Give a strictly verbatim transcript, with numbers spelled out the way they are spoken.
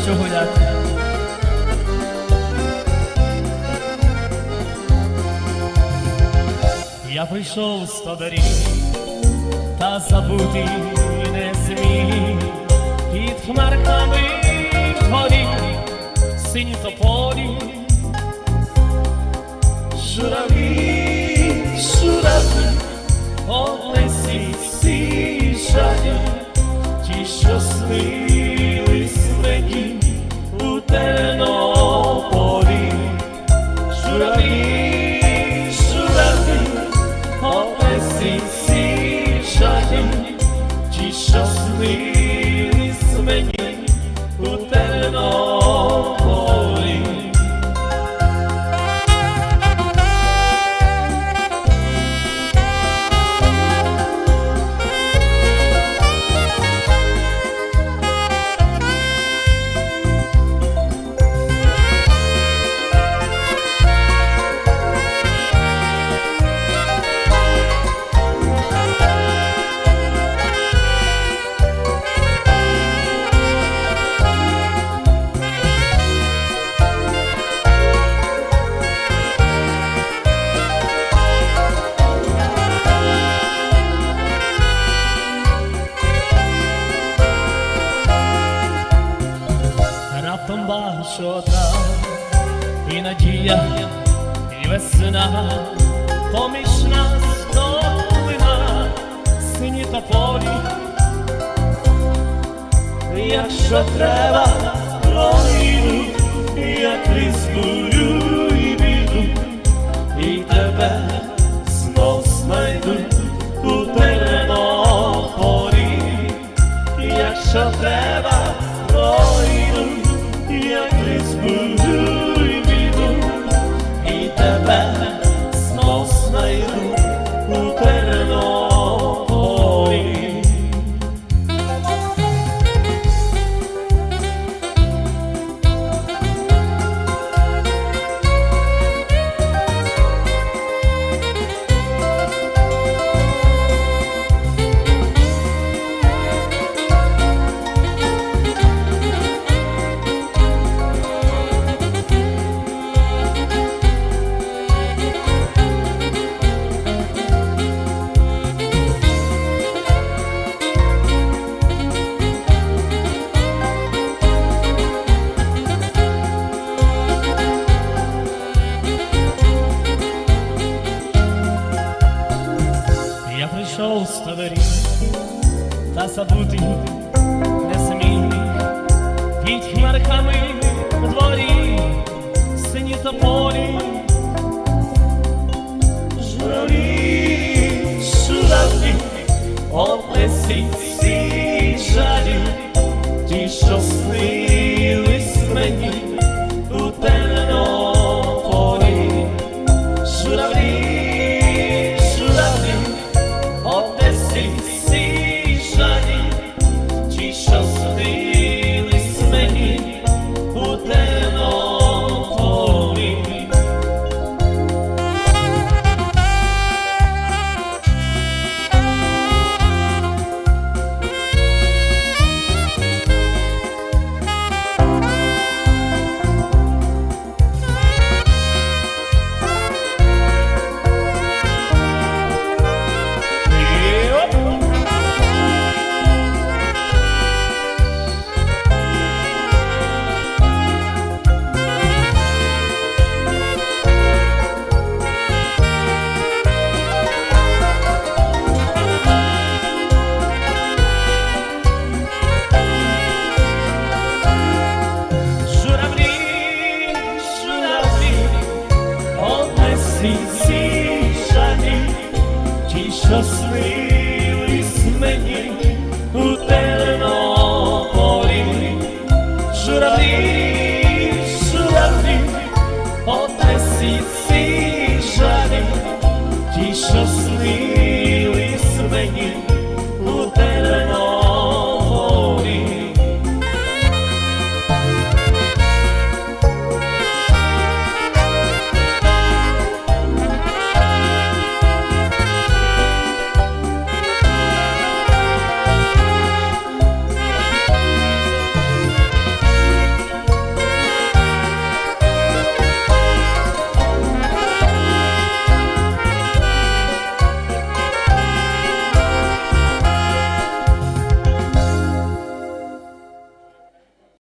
хочу гуляти. Я прийшов з тодорі, та забути не зміг. Під хмарками вгорі сині тополі, журавлі, журавлі, облесі сіжані, ті, що снились мені у Тернополі. Журавлі, журавлі, облесі сіжані, ті, що снились мені у Тернополі. Раптом бачу там і надія, і весна, поміж нас долина, сині тополі. Якщо треба, пройду, я крізь бурю і біду, і тебе знов знайду у Тернополі. Якщо треба, пройду, я крізь бурю і біду, і тебе знов знайду у Тернополі. Я прийшов з тодорі, та забути не зміг. Під хмарками в дворі сині тополі, журавлі, журавлі, облесі сіжані, ті, що снились мені у Тернополі. Журавлі, журавлі, облесі сіжані, ті, що снились мені у Тернополі. Сіжані, ті, що снились